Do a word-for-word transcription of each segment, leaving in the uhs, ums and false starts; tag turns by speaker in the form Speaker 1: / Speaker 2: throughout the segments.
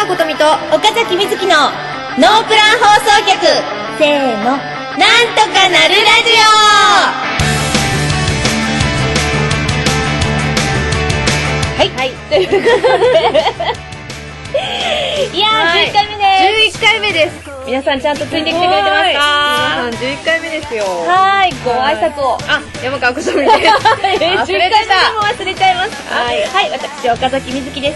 Speaker 1: 川琴美と岡崎瑞希のノープラン放送局、せーの、なんとかなるラジオ。はい、はい、ということでいやー、はい、じゅっかいめです。
Speaker 2: じゅういっかいめです。
Speaker 1: 皆さんちゃんとついてきてくれてますか？
Speaker 2: 皆さんじゅういっかいめですよ。
Speaker 1: はい、ご挨拶を。
Speaker 2: あ、山川こそみです。
Speaker 1: じゅっかいめも忘れちゃいます。はい、はい、私岡崎瑞希です。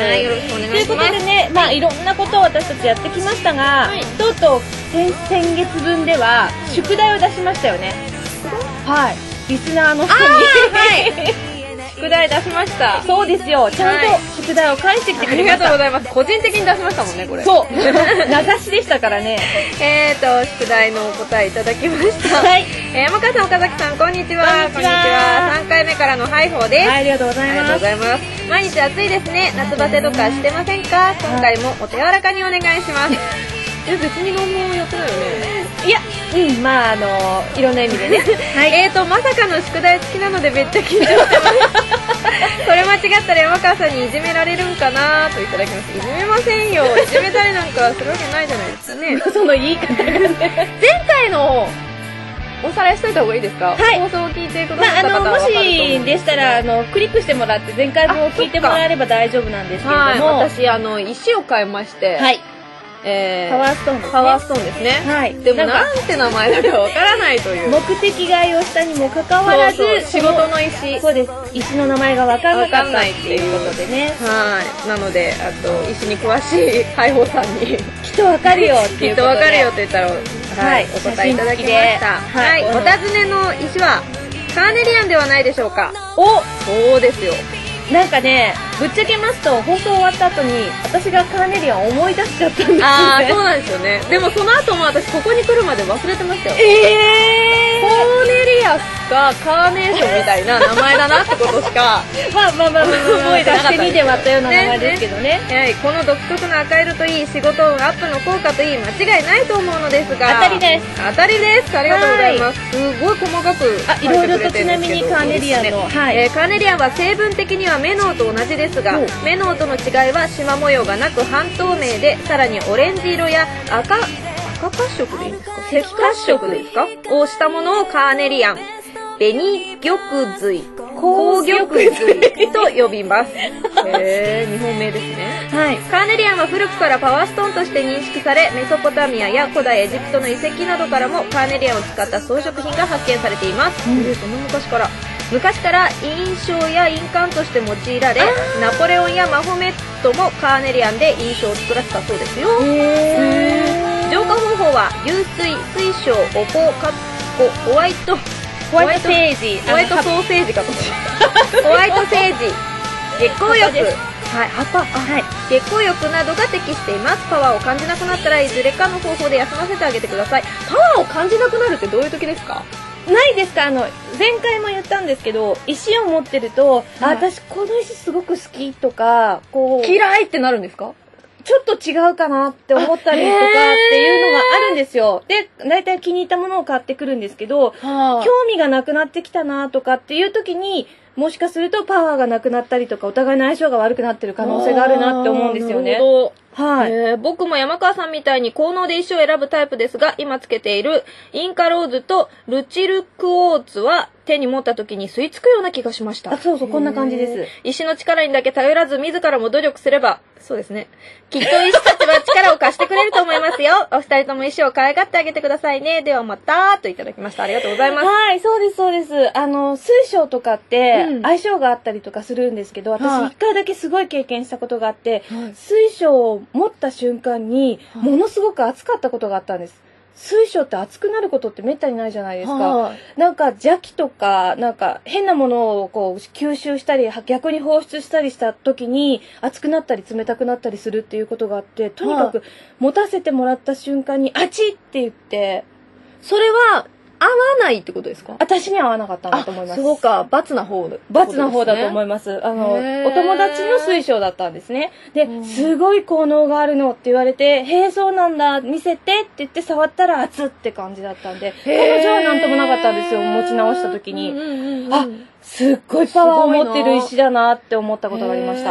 Speaker 2: はい、よろしくお願いします。
Speaker 1: ということでね、まあいろんなことを私たちやってきましたが、はい、とうとう先先月分では宿題を出しましたよね。はい、リスナーの人に。はい
Speaker 2: 宿題出しました。
Speaker 1: そうですよ。ちゃんと宿題を返してきてくれました。
Speaker 2: ありがとうございます。個人的に出しましたもんね、これ。
Speaker 1: そう。名指しでしたからね。
Speaker 2: えーと、宿題のお答えいただきました。はい。えー、山川さん、岡崎さん、こんにちは。
Speaker 1: こんにちは。
Speaker 2: さんかいめからのハイホーです。
Speaker 1: はい、ありがとうございます。
Speaker 2: ありがとうございます。毎日暑いですね。夏バテとかしてませんか？今回もお手柔らかにお願いします。え、別に何もやってないよね。
Speaker 1: いや、うん、まああのいろんな意味でね。
Speaker 2: はい。えーと、まさかの宿題付きなのでめっちゃ緊張してます。これ間違ったら山川さんにいじめられるんかなといただきます。いじめませんよ。いじめたりなんかするわけないじゃないですかね。
Speaker 1: その言い方がね。
Speaker 2: 前回のおさらいしといた方がいいですか？
Speaker 1: はい。
Speaker 2: 放送を聞いてくださった方は
Speaker 1: まあ、あのもしでしたらあのクリックしてもらって前回分を聞いてもらえれば大丈夫なんですけれども、
Speaker 2: はい、私あの石を買いまして、
Speaker 1: はい。
Speaker 2: えー、
Speaker 1: パワーストーンですね。
Speaker 2: パワーストーンですね。
Speaker 1: はい。
Speaker 2: でもなんて名前だかわからないという。
Speaker 1: 目的買いをしたにもかかわらず、
Speaker 2: そうそう仕事の石。
Speaker 1: そうです。石の名前がわからなかったっていうことでね。
Speaker 2: はい。なので、あと石に詳しいハイホーさんに
Speaker 1: きっとわかるよっていうことで。
Speaker 2: きっとわかるよって言ったら、はい、お答えいただきました。はい。お尋ねの石はカーネリアンではないでしょうか。
Speaker 1: お、
Speaker 2: そうですよ。
Speaker 1: なんかね、ぶっちゃけますと放送終わった後に私がカーネリアンを思い出しちゃったんですよね。
Speaker 2: ああ、そうなんですよね。でもその後も私ここに来るまで忘れてましたよ。
Speaker 1: えー、
Speaker 2: コーネリアスかカーネーションみたいな名前だなってことしか
Speaker 1: まあまあまあまあ覚えてなかった。にで割ったような名前ですけどね。
Speaker 2: はい、この独特な赤色といい仕事運アップの効果といい間違いないと思うのですが、
Speaker 1: 当たりです。
Speaker 2: 当たりです。ありがとうございます。すごい細かく
Speaker 1: あ、いろいろとちなみにカーネリアンの、
Speaker 2: はい、えー、カーネリアンは成分的にはメノウと同じですが、メノウとの違いは縞模様がなく半透明で、さらにオレンジ色や赤赤褐色でいいんですか？赤褐色ですか？をしたものをカーネリアン、紅玉髄、紅玉髄と呼びます。へー、日本名ですね。はい。カーネリアンは古くからパワーストーンとして認識され、メソポタミアや古代エジプトの遺跡などからもカーネリアンを使った装飾品が発見されています。うん、その昔から昔から印象や印鑑として用いられ、ナポレオンやマホメットもカーネリアンで印象を作らせたそうですよ。へー。浄化方法は流水、水晶、お香、かっこホワイト
Speaker 1: ホワイトセージ、
Speaker 2: ホワイトソーセージかと思ったホワイトセージ、月光浴、はい、葉っぱ、あ、はい、月光浴などが適しています。パワーを感じなくなったらいずれかの方法で休ませてあげてください。パワーを感じなくなるってどういう時ですか？
Speaker 1: ないですか？あの前回も言ったんですけど、石を持ってると、あ、私この石すごく好きとか、こう
Speaker 2: 嫌いってなるんですか？
Speaker 1: ちょっと違うかなって思ったりとかっていうのがあるんですよ。で、大体気に入ったものを買ってくるんですけど、はあ、興味がなくなってきたなとかっていう時に、もしかするとパワーがなくなったりとか、お互いの相性が悪くなってる可能性があるなって思うんですよね。なるほど。はい、
Speaker 2: えー、僕も山川さんみたいに効能で石を選ぶタイプですが、今つけているインカローズとルチルクォーツは手に持った時に吸い付くような気がしました。
Speaker 1: あ、そうそう、こんな感じです。
Speaker 2: 石の力にだけ頼らず自らも努力すれば、そうですね。きっと石たちは力を貸してくれると思いますよ。お二人とも石を可愛がってあげてくださいね。ではまたといただきました。ありがとうございます。
Speaker 1: はい、そうですそうです。あの水晶とかって相性があったりとかするんですけど、うん、私一回だけすごい経験したことがあって、はい、水晶を持った瞬間にものすごく熱かったことがあったんです。水晶って熱くなることってめったにないじゃないですか。はあ、なんか邪気とかなんか変なものをこう吸収したり逆に放出したりした時に熱くなったり冷たくなったりするっていうことがあって、とにかく持たせてもらった瞬間にあちって言って、
Speaker 2: それは合わないってことですか？
Speaker 1: 私には合わなかったんだと思います。
Speaker 2: そうか、罰な方、ね、
Speaker 1: 罰な方だと思います。あの、お友達の水晶だったんですね。で、すごい効能があるのって言われて、へえ、そうなんだ、見せてって言って触ったら熱って感じだったんで、彼女はなんともなかったんですよ、持ち直した時に。あ、すっごいパワーを持ってる石だなって思ったことがありました。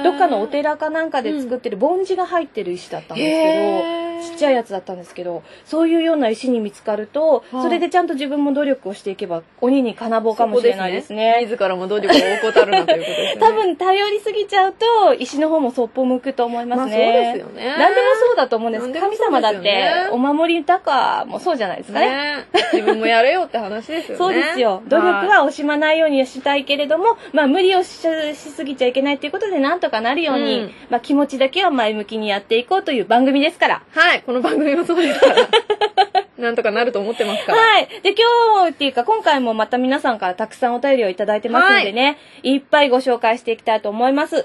Speaker 1: どっかのお寺かなんかで作ってる梵字が入ってる石だったんですけど、ちっちゃいやつだったんですけど、そういうような石に見つかると、それでちゃんと自分も努力をしていけば鬼にかなぼうかもしれないですね。
Speaker 2: 自らも努力を怠るなということですね。
Speaker 1: 多分頼りすぎちゃうと石の方もそっぽ向くと思いますね。
Speaker 2: まあそうですよね。
Speaker 1: 何でもそうだと思うんです。神様だってお守りだかもそうじゃないですかね。
Speaker 2: ね、自分もやれよって話ですよね。
Speaker 1: そうですよ。努力は惜しまないようにしたいけれども、まあ無理を し, しすぎちゃいけないということでなんとかなるように、うん、まあ気持ちだけは前向きにやっていこうという番組ですから。
Speaker 2: はい、この番組もそうですから。なんとかなると思ってますから。
Speaker 1: はい。で、今日っていうか今回もまた皆さんからたくさんお便りをいただいてますのでね、はい、いっぱいご紹介していきたいと思います。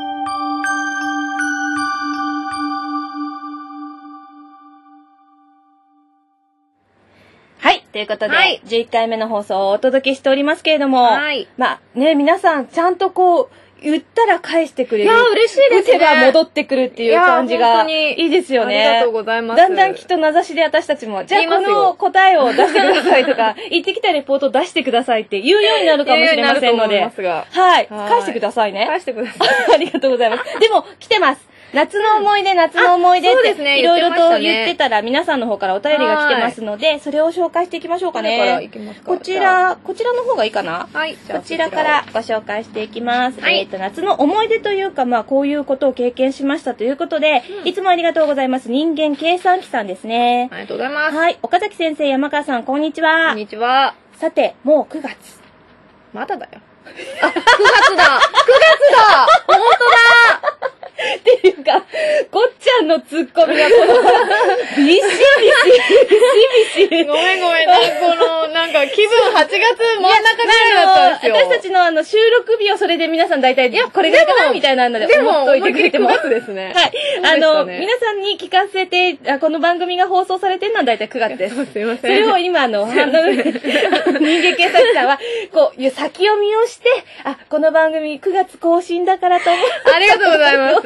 Speaker 1: はい。ということで、はい、じゅういっかいめの放送をお届けしておりますけれども、はい、まあね、皆さんちゃんとこう、言ったら返してくれる。い
Speaker 2: や、嬉しいですね。
Speaker 1: 打てば戻ってくるっていう感じがいいですよね。
Speaker 2: ありがとうございます。
Speaker 1: だんだんきっと名指しで私たちも、じゃあこの答えを出してくださいとか、言ってきたレポートを出してくださいって言うようになるかもしれませんので、はい。返してくださいね。
Speaker 2: 返してください。
Speaker 1: ありがとうございます。でも、来てます。夏の思い出、夏の思い出っていろいろと言ってたら皆さんの方からお便りが来てますので、それを紹介していきましょうかね。こちら、こちらの方がいいかな？はい。こちらからご紹介していきます。えっと、夏の思い出というか、まあこういうことを経験しましたということで、いつもありがとうございます。人間計算機さんですね。
Speaker 2: ありがとうございます。
Speaker 1: はい。岡崎先生、山川さん、こんにちは。
Speaker 2: こんにちは。
Speaker 1: さて、もうくがつ。
Speaker 2: まだだよ。あ、くがつだ !く 月だ本当だ
Speaker 1: っていうか、こっちゃんのツッコミがこの、ビシビシ、ビシビシ。
Speaker 2: ごめんごめん、この、なんか気分はちがつ真ん中ぐらいだったんですよ。
Speaker 1: 私たちのあの収録日をそれで皆さん大体、いや、これぐらいかなみたいなので思っといてくれても。
Speaker 2: でも、くがつですね。
Speaker 1: はい。あの、皆さんに聞かせて、この番組が放送されてるのは大体くがつです。
Speaker 2: すいません。
Speaker 1: それを今、あの、人間計算機さんは、こう、先読みをして、あ、この番組くがつ更新だからと思って。
Speaker 2: ありがとうございます。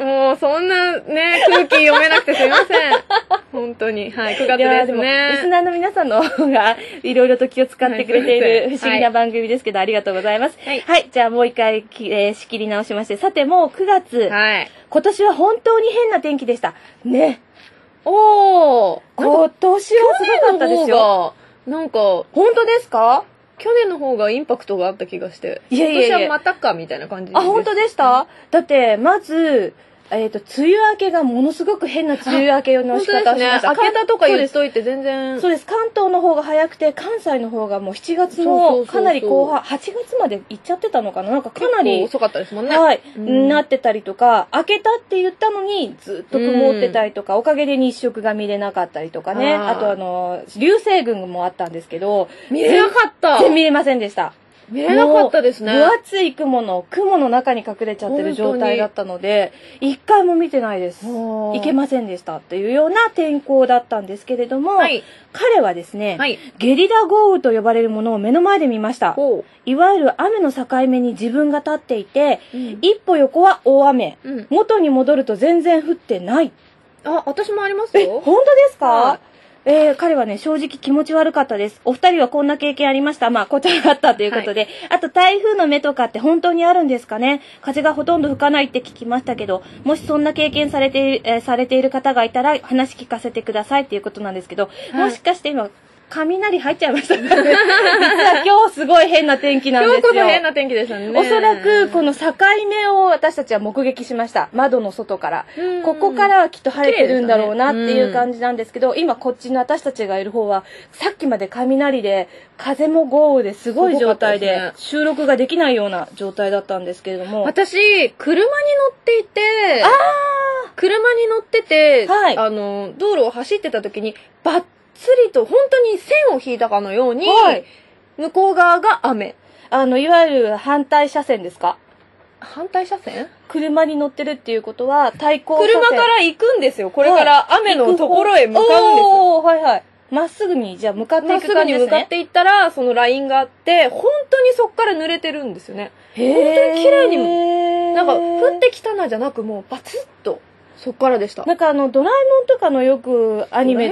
Speaker 2: もう、そんなね、空気読めなくてすいません。本当に。はい、くがつですね。
Speaker 1: リスナーの皆さんの方が、いろいろと気を使ってくれている不思議な番組ですけど、ありがとうございます。はい。はい、じゃあもう一回、えー、仕切り直しまして、さてもうくがつ。はい。今年は本当に変な天気でした。ね。
Speaker 2: おー。
Speaker 1: 今年はすごかったですよ。
Speaker 2: なんか、
Speaker 1: 本当ですか？
Speaker 2: 去年の方がインパクトがあった気がして。いやいやいや。今年はまたかみたいな感じです。
Speaker 1: あ、本当でした？だって、まず、えっと、梅雨明けがものすごく変な梅雨明けの仕方をしました。
Speaker 2: 明けたとか言っといて全然。
Speaker 1: そうです。関東の方が早くて、関西の方がもうしちがつのかなり後半、はちがつまで行っちゃってたのかな、なんかかなり。
Speaker 2: 遅かったですもんね。
Speaker 1: はい。なってたりとか、明けたって言ったのにずっと曇ってたりとか、おかげで日食が見れなかったりとかね。あとあの、流星群もあったんですけど、
Speaker 2: 見れなかった。
Speaker 1: 全然見れませんでした。
Speaker 2: 見れなかったですね。
Speaker 1: 分厚い雲の、雲の中に隠れちゃってる状態だったので、一回も見てないです。行けませんでしたっていうような天候だったんですけれども、はい、彼はですね、はい、ゲリラ豪雨と呼ばれるものを目の前で見ました。いわゆる雨の境目に自分が立っていて、うん、一歩横は大雨、うん、元に戻ると全然降ってない。
Speaker 2: あ、私もありますよ。
Speaker 1: え、本当ですか？はい、えー、彼はね、正直気持ち悪かったです。お二人はこんな経験ありました。まあ、こちらがあったということで。はい、あと、台風の目とかって本当にあるんですかね？風がほとんど吹かないって聞きましたけど、もしそんな経験されている、えー、されている方がいたら、話聞かせてくださいっていうことなんですけど、はい、もしかして今、雷入っちゃいました。実は今日すごい変な天気なんですよ。
Speaker 2: 今日こそ変な天気でしたね。
Speaker 1: おそらくこの境目を私たちは目撃しました。窓の外から。ここからはきっと晴れてるんだろうなっていう感じなんですけど、今こっちの私たちがいる方は、さっきまで雷で、風も豪雨ですごい状態で、収録ができないような状態だったんですけれども。
Speaker 2: 私、車に乗っていて、あ車に乗ってて、はい、あの、道路を走ってた時に、バッつりと本当に線を引いたかのように、はい、向こう側が雨。
Speaker 1: あの、いわゆる反対車線ですか？
Speaker 2: 反対車線？
Speaker 1: 車に乗ってるっていうことは対向車線。
Speaker 2: 車から行くんですよ。これから雨のところへ向かうんですよ。
Speaker 1: おー、はいはい。まっすぐに、じゃあ向かっていく感じですね。まっすぐに向かって
Speaker 2: いったら、そのラインがあって、本当にそっから濡れてるんですよね。へー。本当に綺麗に、なんか、降ってきたなじゃなく、もうバツッと、そっからでした。
Speaker 1: なんかあの、ドラえもんとかのよくアニメでね、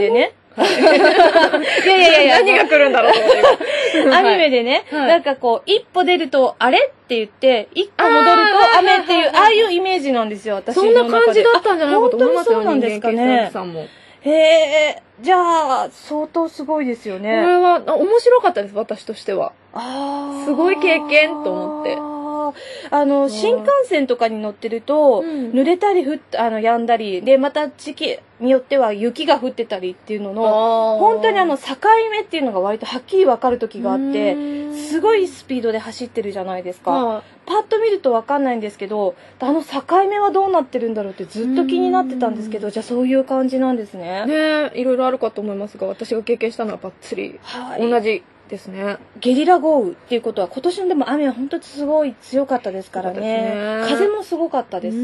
Speaker 1: いやいやいやいや。
Speaker 2: 何が来るんだろうと思って
Speaker 1: アニメでね、
Speaker 2: はい
Speaker 1: なんかこう、一歩出ると、あれって言って、一歩戻ると雨っていう、ああいうイメージなんですよ、私の中で。
Speaker 2: そんな感じだったんじゃないかと思いますよ、
Speaker 1: 本当にそうなんですかね。
Speaker 2: 人間警察さんも。
Speaker 1: へえ、じゃあ、相当すごいですよね。
Speaker 2: これは、面白かったです、私としては。
Speaker 1: ああ。
Speaker 2: すごい経験と思って。
Speaker 1: あの、新幹線とかに乗ってると、
Speaker 2: うん、
Speaker 1: 濡れたり降っ、あの、止んだり、で、また時期によっては雪が降ってたりっていうのの、本当にあの、境目っていうのが割とはっきり分かる時があって、すごいスピードで走ってるじゃないですか。はあ、パッと見ると分かんないんですけど、あの境目はどうなってるんだろうってずっと気になってたんですけど、じゃあそういう感じなんですね。
Speaker 2: ねえ、いろいろあるかと思いますが、私が経験したのはバッツリ、はい、同じ。ですね。
Speaker 1: ゲリラ豪雨っていうことは今年のでも雨は本当にすごい強かったですからね。ね、風もすごかったです。
Speaker 2: うん。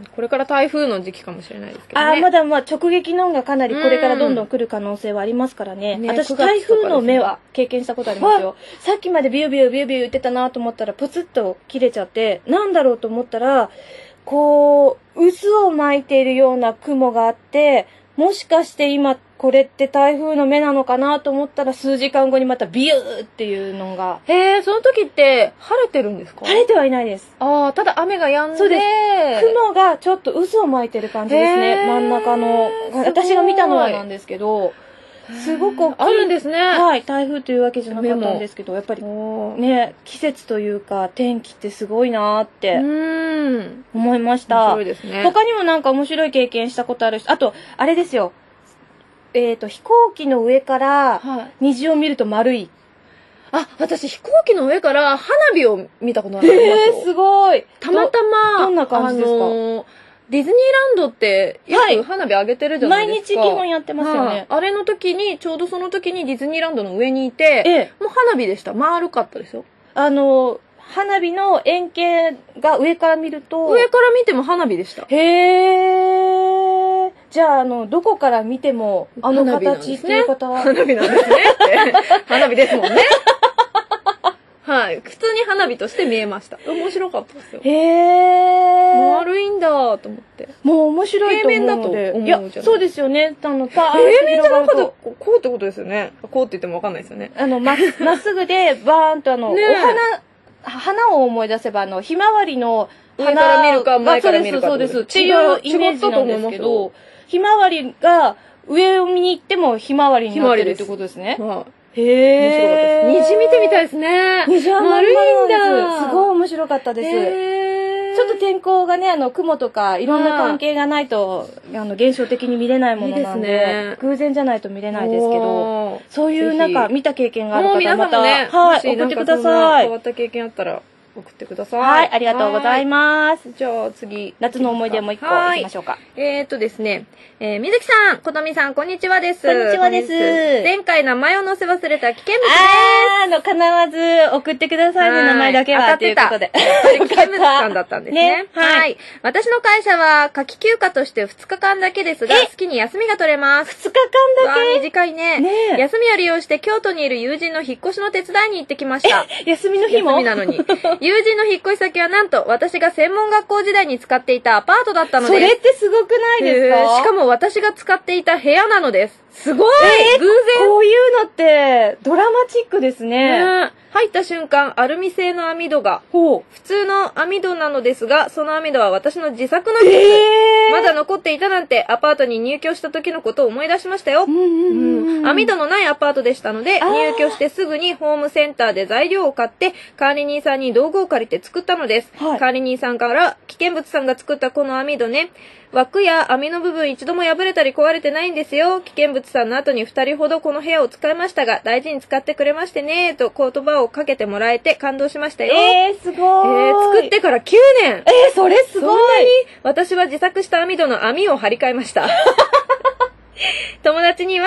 Speaker 2: これから台風の時期かもしれないですけどね。
Speaker 1: ああ、まだまあ直撃のがかなりこれからどんどん来る可能性はありますからね。ね、私台風の目は経験したことありますよ。さっきまでビュービュービュービュー言ってたなと思ったらプツッと切れちゃって、なんだろうと思ったら、こう、渦を巻いているような雲があって、もしかして今これって台風の目なのかなと思ったら数時間後にまたビューっていうのが。
Speaker 2: へえ、その時って晴れてるんですか？
Speaker 1: 晴れてはいないです。
Speaker 2: ああ、ただ雨が止んで。
Speaker 1: そうです。雲がちょっと渦を巻いてる感じですね。真ん中の。私が見たのはなんですけど、すごく大きい。
Speaker 2: あるんですね。
Speaker 1: はい。台風というわけじゃなかったんですけど、やっぱりね、季節というか天気ってすごいなーって思いました。
Speaker 2: 面白いですね。
Speaker 1: 他にもなんか面白い経験したことあるし、あと、あれですよ。えっと、飛行機の上から虹を見ると丸い。
Speaker 2: あ、私飛行機の上から花火を見たことありますよ。
Speaker 1: えー、すごい。
Speaker 2: たまたま、
Speaker 1: どんな感じですか？あのー
Speaker 2: ディズニーランドってよく花火上げてるじゃないですか。
Speaker 1: 毎日基本やってますよね、
Speaker 2: はあ。あれの時に、ちょうどその時にディズニーランドの上にいて、ええ、もう花火でした。丸かったですよ。
Speaker 1: あの、花火の円形が上から見ると。
Speaker 2: 上から見ても花火でした。
Speaker 1: へー。じゃあ、あの、どこから見ても、あの形っていう方は。
Speaker 2: 花火なんですね。花火ですもんね。はい。普通に花火として見えました。面白かったですよ。
Speaker 1: へー。
Speaker 2: 丸いんだと思って。
Speaker 1: もう面白いと思うので。
Speaker 2: 平面だと思うじゃない。
Speaker 1: いや、そうですよね。あの、た
Speaker 2: 平面じゃなかったら、こうってことですよね。こうって言ってもわかんないですよね。
Speaker 1: あの、ま、まっすぐで、バーンとあの、ね、お花、花を思い出せば、あの、ひまわりの
Speaker 2: 花から見るか、前から見るか。
Speaker 1: そうです、そうです。っていうイメージなんですけど、ひまわりが上を見に行ってもひまわりになってるってことですね。へ
Speaker 2: え。面白かったです。虹見てみたいですね。
Speaker 1: 虹あんまり丸いんだ。すごい面白かったです。ちょっと天候がね、あの、雲とかいろんな関係がないと、あの、現象的に見れないものなんで、偶然じゃないと見れないですけど、そういうなんか見た経験がある方また、はい、送ってください。
Speaker 2: 変わった経験あったら送ってください。
Speaker 1: はい、ありがとうございます。
Speaker 2: じゃあ次。
Speaker 1: 夏の思い出もう一個行きましょうか。
Speaker 2: えーっとですね、えー、みずきさん、ことみさん、こんにちはです。
Speaker 1: こんにちはです。
Speaker 2: 前回名前を載せ忘れた危険物です。
Speaker 1: あー、あの、必ず送ってくださいね、名前だけは。ということで。
Speaker 2: 危険物さんだったんですね。はい。私の会社は、夏季休暇としてふつかかんだけですが、好きに休みが取れます。
Speaker 1: ふつかかんだけ？
Speaker 2: 短いね。休みを利用して京都にいる友人の引っ越しの手伝いに行ってきました。
Speaker 1: 休みの日も？
Speaker 2: 休みなのに。友人の引っ越し先はなんと、私が専門学校時代に使っていたアパートだったのです。
Speaker 1: それってすごくないですか？
Speaker 2: しかも私が使っていた部屋なのです。すごい、
Speaker 1: えー、偶然こういうのってドラマチックですね。
Speaker 2: ね、入った瞬間、アルミ製の網戸が、普通の網戸なのですが、その網戸は私の自作のです。えー、まだ残っていたなんて、アパートに入居した時のことを思い出しましたよ。網戸のないアパートでしたので、入居してすぐにホームセンターで材料を買って、管理人さんに道具を借りて作ったのです。はい、管理人さんから、危険物さんが作ったこの網戸ね、枠や網の部分一度も破れたり壊れてないんですよ。危険物さんの後に二人ほどこの部屋を使いましたが、大事に使ってくれましてね、と言葉をかけてもらえて感動しましたよ。
Speaker 1: えー、すごい。
Speaker 2: えー、作ってからきゅうねん。
Speaker 1: えー、それすごい。
Speaker 2: そんなに私は自作した網戸の網を張り替えました。友達には、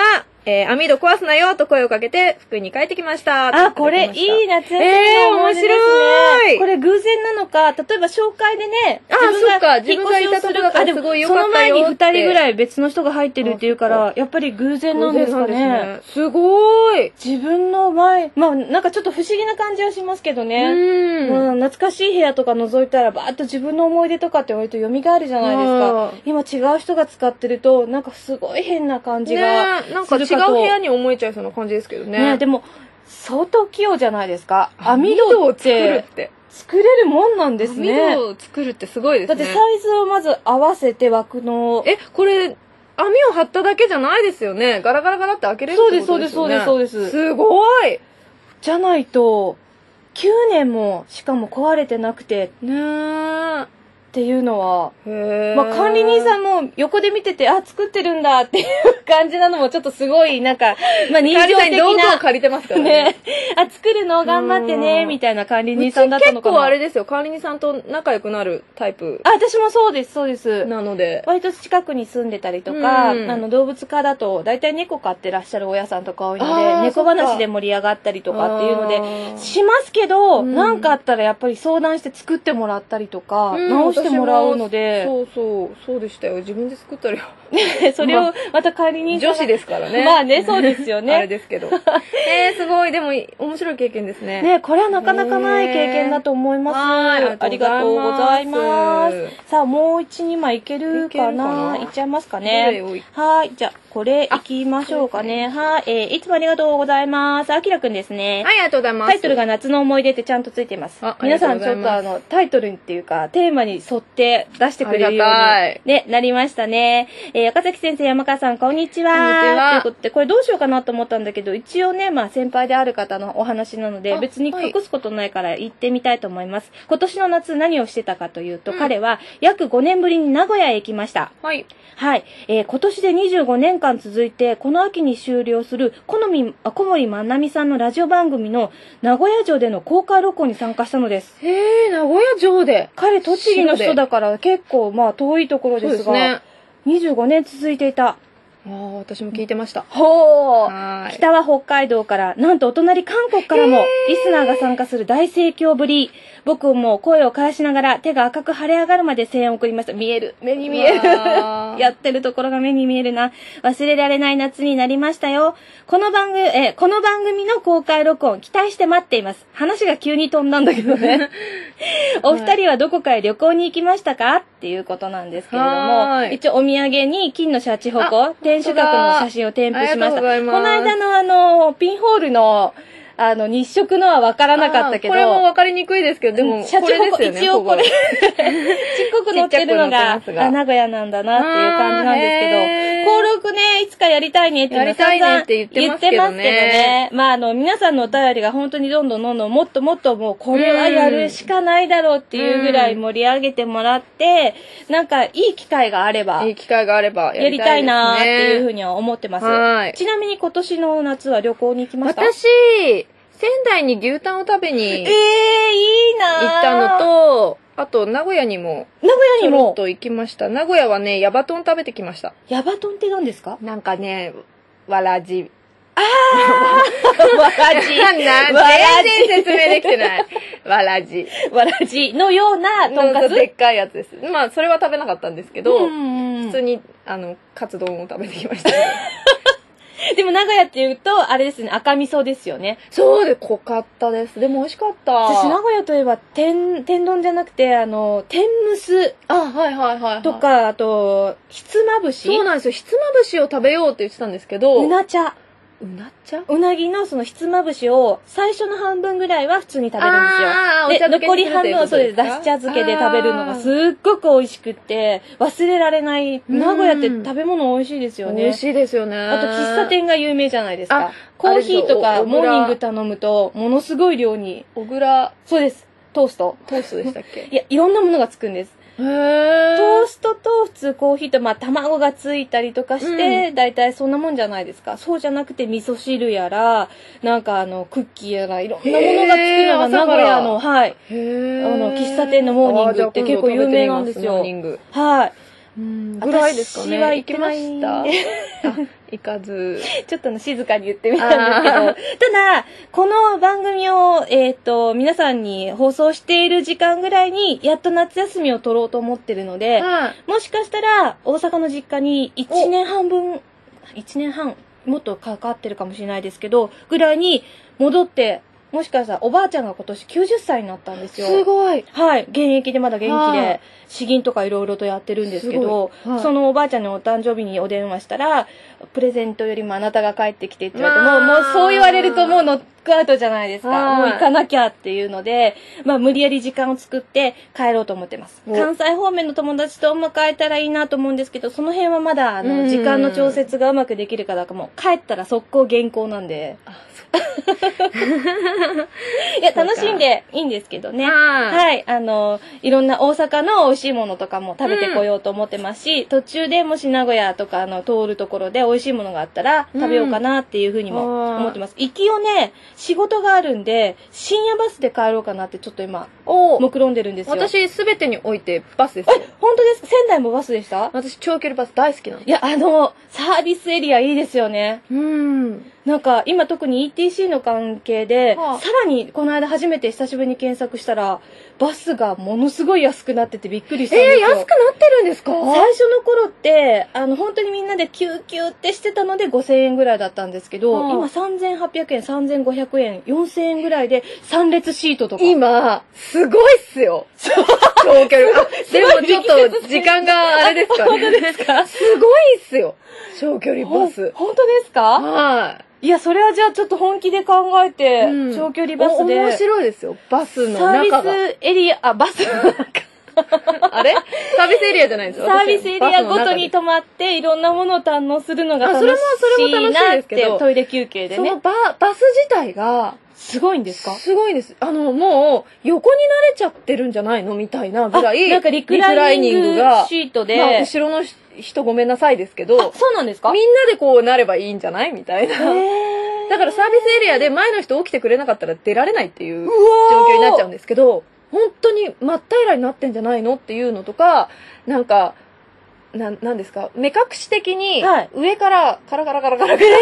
Speaker 2: えー、網戸壊すなよと声をかけて福井に帰ってきました。
Speaker 1: あ、これいい夏休みの思い出ですね。えー、面白い。これ偶然なのか、例えば紹介でね、
Speaker 2: あ、そっか、自分がいたとこだからすごい良かったよって。その前にふたりぐらい別の人が入ってるっていうから、やっぱり偶然なんですかね。 すごーい。
Speaker 1: 自分の前、まあなんかちょっと不思議な感じはしますけどね。うん。懐かしい部屋とか覗いたら、バーッと自分の思い出とかって割と蘇るじゃないですか。今違う人が使ってると、なんかすごい変な感じがするかと。
Speaker 2: ね、なんか違う部屋に思えちゃいそうな感じですけどね。
Speaker 1: ね、でも、相当器用じゃないですか。網戸を作るって。作れるもんなんですね。
Speaker 2: 網戸を作るってすごいですね。
Speaker 1: だってサイズをまず合わせて枠の。
Speaker 2: え、これ、網を張っただけじゃないですよね。ガラガラガラって開けれるってことですよね。
Speaker 1: そうです、そうです、そうです。
Speaker 2: すごい。
Speaker 1: じゃないと、きゅうねんもしかも壊れてなくて。
Speaker 2: ねー。
Speaker 1: っていうのは、まあ、管理人さんも横で見てて、あ、作ってるんだっていう感じなのもちょっとすごい、なんか、まあ、人情的な。
Speaker 2: 道具を借りてますからね。ね。
Speaker 1: あ、作るの頑張ってね、みたいな管理人さんだったのかな。
Speaker 2: 結構あれですよ、管理人さんと仲良くなるタイプ。
Speaker 1: あ、私もそうです、そうです。
Speaker 2: なので。
Speaker 1: 割と近くに住んでたりとか、あの、動物科だと、大体猫飼ってらっしゃる親さんとか多いので、猫話で盛り上がったりとかっていうので、しますけど、なんかあったらやっぱり相談して作ってもらったりとか、直してもらうので、
Speaker 2: そうそうそうでしたよ。自分で作ったらよ。
Speaker 1: それをまた管理人
Speaker 2: さん女子ですからね。
Speaker 1: まあね、そうですよね。
Speaker 2: あれですけど。えー、すごい。でも面白い経験ですね。
Speaker 1: ね、これはなかなかない経験だと思います。ありがとうございます。さあ、もう一、二枚いけるかな？いっちゃいますかね。はい。じゃあ、これいきましょうかね。はい。えー、いつもありがとうございます。あきらくんですね。
Speaker 2: はい、ありがとうございます。
Speaker 1: タイトルが夏の思い出ってちゃんとついてます。皆さんちょっとあの、タイトルっていうか、テーマに沿って出してくれるように、ね、なりましたね。えー、赤崎先生、山川さん、こんにちは。こんにちは。ということで、これどうしようかなと思ったんだけど、一応ね、まあ先輩である方のお話なので、別に隠すことないから言ってみたいと思います。今年の夏何をしてたかというと、うん、彼は約ごねんぶりに名古屋へ行きました。
Speaker 2: はい。
Speaker 1: はい。えー、今年でにじゅうごねんかん続いて、この秋に終了する、小森、小森まなみさんのラジオ番組の名古屋城での公開録音に参加したのです。
Speaker 2: へー、名古屋城で。
Speaker 1: 彼、栃木の人だから結構、まあ遠いところですが、そうですね、にじゅうごねん続いていた。
Speaker 2: ああ、私も聞いてました。
Speaker 1: ほー。北は北海道から、なんとお隣韓国からも、リスナーが参加する大盛況ぶり。僕も声を返しながら、手が赤く腫れ上がるまで声援を送りました。見える。目に見える。やってるところが目に見えるな。忘れられない夏になりましたよ。この番組、え、この番組の公開録音、期待して待っています。話が急に飛んだんだけどね。お二人はどこかへ旅行に行きましたかっていうことなんですけれども、一応お土産に金のシャチホコ、天守閣の写真を添付しました。この間のあの、ピンホールの、あの、日食のは分からなかったけど。
Speaker 2: これも分かりにくいですけど、でも、
Speaker 1: シャチホコ、一応これ、ちっこく載ってるのが、あ、名古屋なんだなっていう感じなんですけど、登録ね、いつかやりたいねっていうのは散々言ってますけどね。まあ、あの、皆さんのお便りが本当にどんどんどんどんもっともっともう、これはやるしかないだろうっていうぐらい盛り上げてもらって、なんか、いい機会があれば、
Speaker 2: いい機会があれば、
Speaker 1: やりたいなーっていうふうには思ってます。ちなみに今年の夏は旅行に行きました？
Speaker 2: 私、仙台に牛タンを食べにえー、いい
Speaker 1: な
Speaker 2: 行ったのと、あと名古屋にも
Speaker 1: 名古屋にも
Speaker 2: ちょっと行きました。名古屋はね、ヤバトン食べてきました。
Speaker 1: ヤバトンって何ですか？
Speaker 2: なんかね、わらじ。
Speaker 1: あーわらじ。
Speaker 2: 全然説明できてない。わらじ。
Speaker 1: わらじのようなとんかつ
Speaker 2: でっかいやつです。まあ、それは食べなかったんですけど、普通に、あの、カツ丼を食べてきました。
Speaker 1: でも名古屋って言うと、あれですね、赤味噌ですよね。
Speaker 2: そうで、濃かったです。でも美味しかった。
Speaker 1: 私、名古屋といえば、天、天丼じゃなくて、あの、天むす。
Speaker 2: あ、はいはいはい、はい。
Speaker 1: とか、あと、ひつまぶし。
Speaker 2: そうなんですよ。ひつまぶしを食べようって言ってたんですけど。
Speaker 1: うな茶。
Speaker 2: うな茶
Speaker 1: うなぎのそのひつまぶしを最初の半分ぐらいは普通に食べるんですよ。あで、残り半分はそうです。だし茶漬けで食べるのがすっごく美味しくって、忘れられない。名古屋って食べ物美味しいですよね。
Speaker 2: 美味しいですよね。
Speaker 1: あと喫茶店が有名じゃないですか。コーヒーとかモーニング頼むと、ものすごい量に。
Speaker 2: 小倉。
Speaker 1: そうです。トースト。
Speaker 2: トーストでしたっけ？
Speaker 1: いや、いろんなものがつくんです。
Speaker 2: へー。
Speaker 1: トーストと普通コーヒーと、まあ、卵がついたりとかして、うん、だいたいそんなもんじゃないですか。そうじゃなくて、味噌汁やら、なんかあの、クッキーやら、いろんなものがつくのが名古屋の、はい。
Speaker 2: へー。
Speaker 1: あの、喫茶店のモーニングって結構有名なんですよ。モーニング。はい。
Speaker 2: うんぐらいですかね。
Speaker 1: 私は行きました。
Speaker 2: 行かず。
Speaker 1: ちょっとの静かに言ってみたんですけど、ただ、この番組を、えっと、皆さんに放送している時間ぐらいに、やっと夏休みを取ろうと思ってるので、
Speaker 2: はい、
Speaker 1: もしかしたら、大阪の実家にいちねんはんぶん、いちねんはん、もっとかかってるかもしれないですけど、ぐらいに戻って、もしかしたらおばあちゃんが今年きゅうじゅっさいになったんですよ。
Speaker 2: すごい。
Speaker 1: はい。現役でまだ元気で、詩吟とかいろいろとやってるんですけど、はい、そのおばあちゃんのお誕生日にお電話したら、プレゼントよりもあなたが帰ってきてって言われて、まあ、もう、もうそう言われるともうノックアウトじゃないですか。もう行かなきゃっていうので、まあ無理やり時間を作って帰ろうと思ってます。関西方面の友達と迎えたらいいなと思うんですけど、その辺はまだ、あの、時間の調節がうまくできるかだかも、帰ったら速攻原稿なんで。あいや、楽しんでいいんですけどね。はい。あの、いろんな大阪の美味しいものとかも食べてこようと思ってますし、うん、途中でもし名古屋とかあの通るところで美味しいものがあったら食べようかなっていうふうにも思ってます。うん、行きをね、仕事があるんで、深夜バスで帰ろうかなってちょっと今、目論んでるんですよ。
Speaker 2: 私、すべてにおいてバスです。
Speaker 1: え、本当ですか？仙台もバスでした？
Speaker 2: 私、長距離バス大好きなの。
Speaker 1: いや、あの、サービスエリアいいですよね。
Speaker 2: うん。
Speaker 1: なんか今特に イーティーシー の関係で、はあ、さらにこの間初めて久しぶりに検索したらバスがものすごい安くなっててびっくりしたんですよ。
Speaker 2: えー、安くなってるんですか？
Speaker 1: 最初の頃ってあの本当にみんなでキューキューってしてたのでごせんえんぐらいだったんですけど、はあ、今さんぜんはっぴゃくえん、さんぜんごひゃくえん、よんせんえんぐらいでさん列シートとか。
Speaker 2: 今すごいっすよ。長距離。でもちょっと時間があれですかね。
Speaker 1: 本当ですか？
Speaker 2: すごいっすよ。長距離バス。
Speaker 1: 本当ですか？
Speaker 2: はい。
Speaker 1: いや、それはじゃあちょっと本気で考えて、うん、長距離バスで。
Speaker 2: 面白いですよ。バスの中が。
Speaker 1: サービスエリア、あ、バスの中。
Speaker 2: あれサービスエリアじゃないですよ。
Speaker 1: サービスエリアごとに泊まって、いろんなものを堪能するのが楽しいなって。
Speaker 2: それも、それも楽しいですけど。
Speaker 1: トイレ休憩でね。
Speaker 2: そのバ、バス自体が、
Speaker 1: すごいんですか？
Speaker 2: すごいです。あの、もう、横に慣れちゃってるんじゃないのみたいなぐらい。
Speaker 1: なんかリクライニングシートで。
Speaker 2: まあ、後ろの人ごめんなさいですけど。
Speaker 1: あ、そうなんですか？
Speaker 2: みんなでこうなればいいんじゃないみたいな。だからサービスエリアで前の人起きてくれなかったら出られないっていう状況になっちゃうんですけど、本当に真っ平らになってんじゃないのっていうのとか、なんか、な、なんですか、目隠し的に、上からカラカラカラカラカラっていう、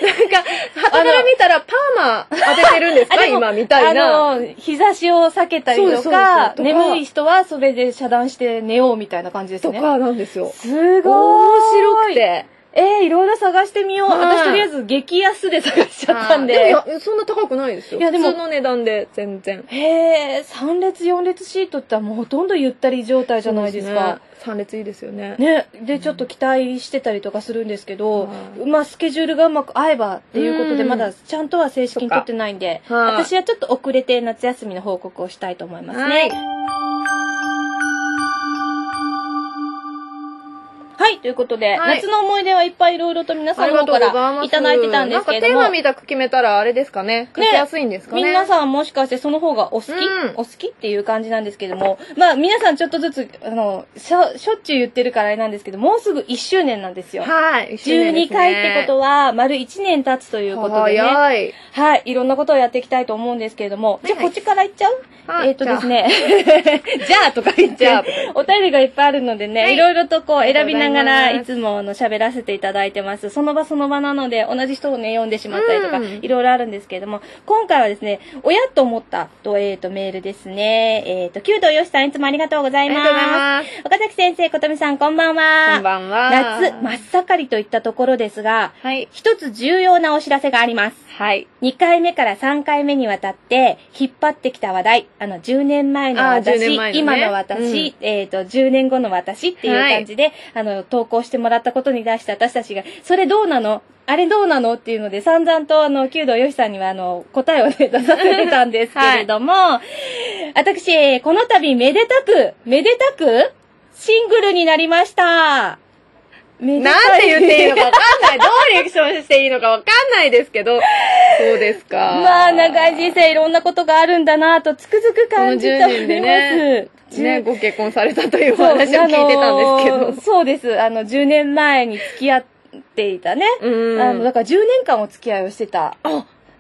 Speaker 2: なんか、旗から見たらパーマ当ててるんですか今みたいな。
Speaker 1: あの、日差しを避けたりとか、眠い人はそれで遮断して寝ようみたいな感じですね。
Speaker 2: とかなんですよ。
Speaker 1: すごい。
Speaker 2: 面白くて。
Speaker 1: えー、いろいろ探してみよう。私とりあえず激安で探しちゃったんで。
Speaker 2: でもいや、そんな高くないですよ。いや、でも。普通の値段で全然。
Speaker 1: へー、さん列よん列シートってもうほとんどゆったり状態じゃないですか。
Speaker 2: さん列いいですよね。
Speaker 1: ね。で、ちょっと期待してたりとかするんですけど、うん、まあ、スケジュールがうまく合えばっていうことで、まだちゃんとは正式に取ってないんで、私はちょっと遅れて夏休みの報告をしたいと思いますね。はい。はい、ということで、はい、夏の思い出はいっぱいいろいろと皆さんの方からいただいてたんですけれども。
Speaker 2: なんかテーマみたく決めたらあれですかね。書きやすいんですかね。
Speaker 1: 皆さんもしかしてその方がお好き、うん、お好きっていう感じなんですけども。まあ皆さんちょっとずつ、あの、しょ、しょっちゅう言ってるからあれなんですけど、もうすぐいっしゅうねんなんですよ。
Speaker 2: はい。
Speaker 1: じゅうにかいってことは、丸いちねん経つということでね。
Speaker 2: はい。
Speaker 1: はい。いろんなことをやっていきたいと思うんですけれども。じゃあこっちからいっちゃう？えっとですね。じゃあとか言っちゃう。お便りがいっぱいあるのでね、いろいろとこう選びながらいつもあの喋らせていただいてます。その場その場なので同じ人をね読んでしまったりとか、うん、いろいろあるんですけれども、今回はですね、親と思ったとえっ、ー、とメールですね。えっ、ー、と弓道よしさんいつもありがとうございます。ありがとうございます。岡崎先生、ことみさんこんばんは。
Speaker 2: こんばんは。
Speaker 1: 夏真っ盛りといったところですが、はい、一つ重要なお知らせがあります。
Speaker 2: はい。
Speaker 1: にかいめからさんかいめにわたって引っ張ってきた話題、あのじゅうねんまえの私、ね、今の私、うん、えっ、ー、とじゅうねんごの私っていう感じで、はい、あの投稿してもらったことに対して私たちがそれどうなの、あれどうなのっていうので散々とあの弓道よしさんにはあの答えをね出させてたんですけれども、はい、私この度めでたくめでたくシングルになりました。
Speaker 2: なんて言っていいのかわかんない。どうリアクションしていいのかわかんないですけど、そうですか。
Speaker 1: まあ、長い人生いろんなことがあるんだなとつくづく感じております。
Speaker 2: ね、ね、ご結婚されたという話を聞いてたんですけど。
Speaker 1: そう、そうです。あの、じゅうねんまえに付き合っていたね。うん。あの、だからじゅうねんかんお付き合いをしてた。
Speaker 2: あ、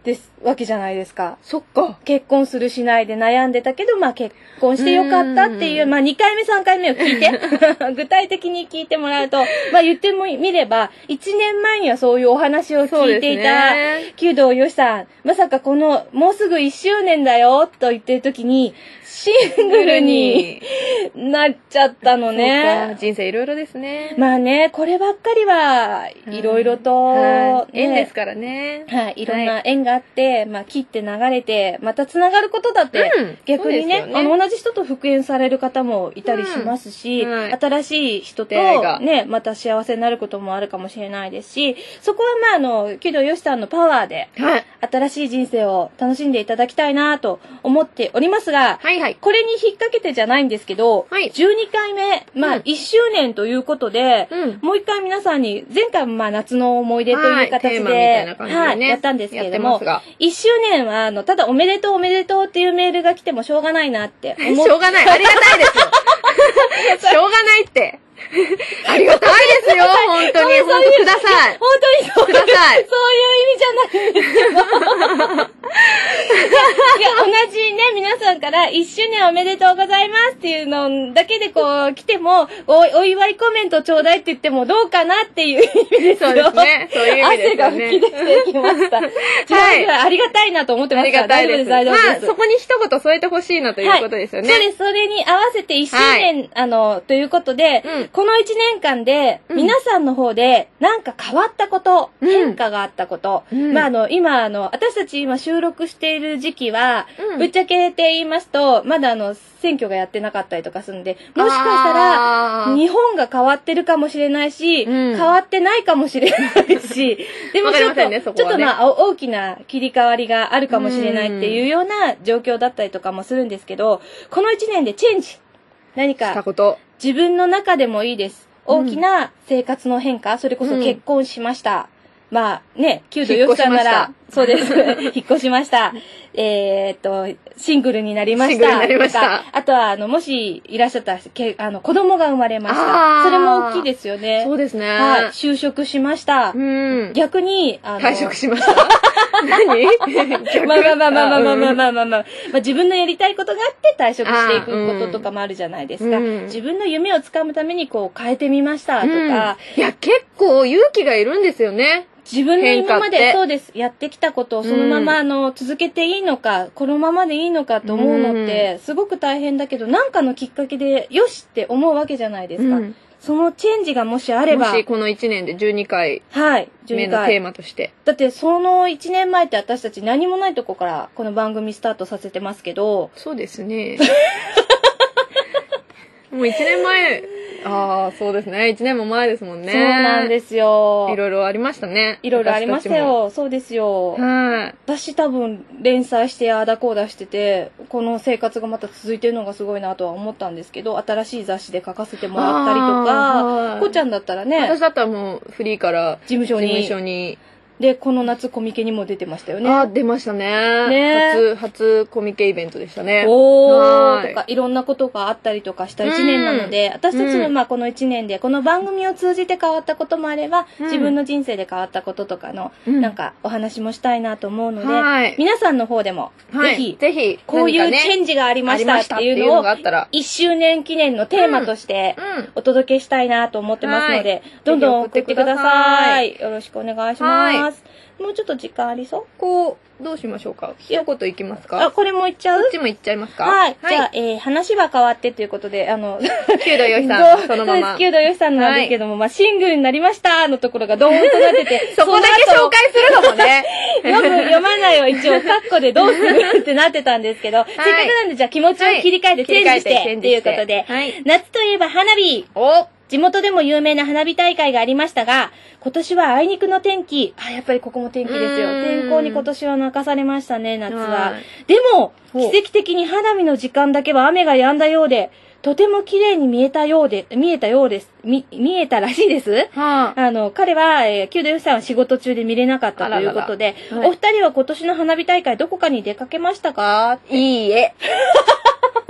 Speaker 1: ですわけじゃないですか。
Speaker 2: そっか。
Speaker 1: 結婚するしないで悩んでたけど、まあ結婚してよかったっていう、まあにかいめさんかいめを聞いて、具体的に聞いてもらうと、まあ言ってもみれば、いちねんまえにはそういうお話を聞いていた、弓道よしさん、まさかこの、もうすぐいっしゅうねんだよ、と言ってる時に、シングルになっちゃったのね。
Speaker 2: 人生いろいろですね。
Speaker 1: まあね、こればっかりはいろいろと、
Speaker 2: ね、縁ですからね。
Speaker 1: はい、いろんな縁があって、はい、まあ切って流れて、また繋がることだって、うん、逆にね、ねあの同じ人と復縁される方もいたりしますし、うんはい、新しい人とね、また幸せになることもあるかもしれないですし、そこはまああの、弓道よしさんのパワーで、はい、新しい人生を楽しんでいただきたいなと思っておりますが、はいはい、これに引っ掛けてじゃないんですけど、はい、じゅうにかいめ、まあ、うん、いっしゅうねんということで、うん、もう一回皆さんに、前回まあ夏の思い出という形で、はい、はい、やったんですけれども、いっしゅうねんは、あの、ただおめでとうおめでとうっていうメールが来てもしょうがないなって思って。
Speaker 2: しょうがない。ありがたいですよ。しょうがないって。ありがたいですよ、本当に。本当ください。
Speaker 1: 本当にそういう、
Speaker 2: ください。
Speaker 1: そういう意味じゃないんですけど。いや、同じね、皆さんからいっしゅうねんおめでとうございますっていうのだけでこう来ても、お、お祝いコメントちょうだいって言ってもどうかなっていう意味ですよ。
Speaker 2: そうですね。そういう意味ですよね。汗が
Speaker 1: 吹き出してきました。はい。ありがたいなと思ってますから。
Speaker 2: ありがたいです。大丈夫です。まあ、そこに一言添えてほしいなということですよね。
Speaker 1: はい、そうです。それに合わせていっしゅうねん、はい、あの、ということで、うん、このいちねんかんで、皆さんの方で、なんか変わったこと、うん、変化があったこと、うん、まあ、あの、今、あの、私たち今収録している時期は、うん、ぶっちゃけて言いますと、まだあの、選挙がやってなかったりとかするんで、もしかしたら、日本が変わってるかもしれないし、うん、変わってないかもしれないし、でもちょっと、ねね、ちょっとまあ、大きな切り替わりがあるかもしれないっていうような状況だったりとかもするんですけど、このいちねんでチェンジ、何か、自分の中でもいいです。大きな生活の変化、それこそ結婚しました。うん、まあね、弓道よしさんなら、そうです。引っ越しました。えっと、シングルになりました。シングルになりました。あとは、あの、もしいらっしゃったら、けあの、子供が生まれました。それも大きいですよね。
Speaker 2: そうですね。
Speaker 1: はい。就職しました。うん。逆に、
Speaker 2: あの、退職しました。何
Speaker 1: まあまあまあまあまあまあまあまあまあまあ、まあ、自分のやりたいことがあって退職していくこととかもあるじゃないですか。うん、自分の夢をつかむためにこう変えてみましたとか。うん、い
Speaker 2: や、結構勇気がいるんですよね。
Speaker 1: 自分の今までそうです。やってきたことをそのまま、あの、続けていいのか、このままでいいのかと思うのって、すごく大変だけど、なんかのきっかけで、よしって思うわけじゃないですか。うん、そのチェンジがもしあれば。
Speaker 2: もしこのいちねんでじゅうにかい。はい。じゅうにかい。のテーマとして。
Speaker 1: だって、そのいちねんまえって私たち何もないとこからこの番組スタートさせてますけど。
Speaker 2: そうですね。もういちねんまえ。ああ、そうですね。一年も前ですもんね。
Speaker 1: そうなんですよ。
Speaker 2: いろいろありましたね。
Speaker 1: いろいろありましたよ。そうですよ。はい。私多分連載してああだこうだしてて、この生活がまた続いてるのがすごいなとは思ったんですけど、新しい雑誌で書かせてもらったりとか、こうちゃんだったらね。
Speaker 2: 私だったらもうフリーから
Speaker 1: 事務所に。
Speaker 2: 事務所に
Speaker 1: で、この夏コミケにも出てましたよね。
Speaker 2: あ、出ましたね。ね初、初コミケイベントでしたね。
Speaker 1: おー、とか、いろんなことがあったりとかしたいちねんなので、うん、私たちのまあこのいちねんで、この番組を通じて変わったこともあれば、うん、自分の人生で変わったこととかの、うん、なんかお話もしたいなと思うので、はい、皆さんの方でも、はい、ぜひ、ぜひ、こういうチェンジがありましたっていうのを、いっしゅうねん記念のテーマとしてお届けしたいなと思ってますので、はい、どんどん送ってください。よろしくお願いします。はい、もうちょっと時間ありそう？
Speaker 2: こう、どうしましょうか？一言いきますか？
Speaker 1: あ、これもいっちゃう？
Speaker 2: こっちもいっちゃいますか？
Speaker 1: はい。はい、じゃあ、えー、話は変わってということで、あの、
Speaker 2: 弓道よしさん、そのまま。そうです、
Speaker 1: 弓道よしさんなんですけども、はい、まあ、シングルになりましたのところがドーンとなってて、
Speaker 2: そこだけ紹介するのもね。
Speaker 1: 読む、読まないは一応、カッコでどうするってなってたんですけど、はい、せっかくなんで、じゃあ気持ちを切り替えてチェンジして、っていうことで、はい、夏といえば花火お地元でも有名な花火大会がありましたが、今年はあいにくの天気、あ、やっぱりここも天気ですよ。天候に今年は泣かされましたね、夏は。でも、奇跡的に花火の時間だけは雨が止んだようで、とても綺麗に見えたようで、見えたようです。み、見えたらしいです。はあ、あの、彼は、えー、弓道よしさんは仕事中で見れなかったということで、ららら、はい、お二人は今年の花火大会どこかに出かけましたか？
Speaker 2: いいえ。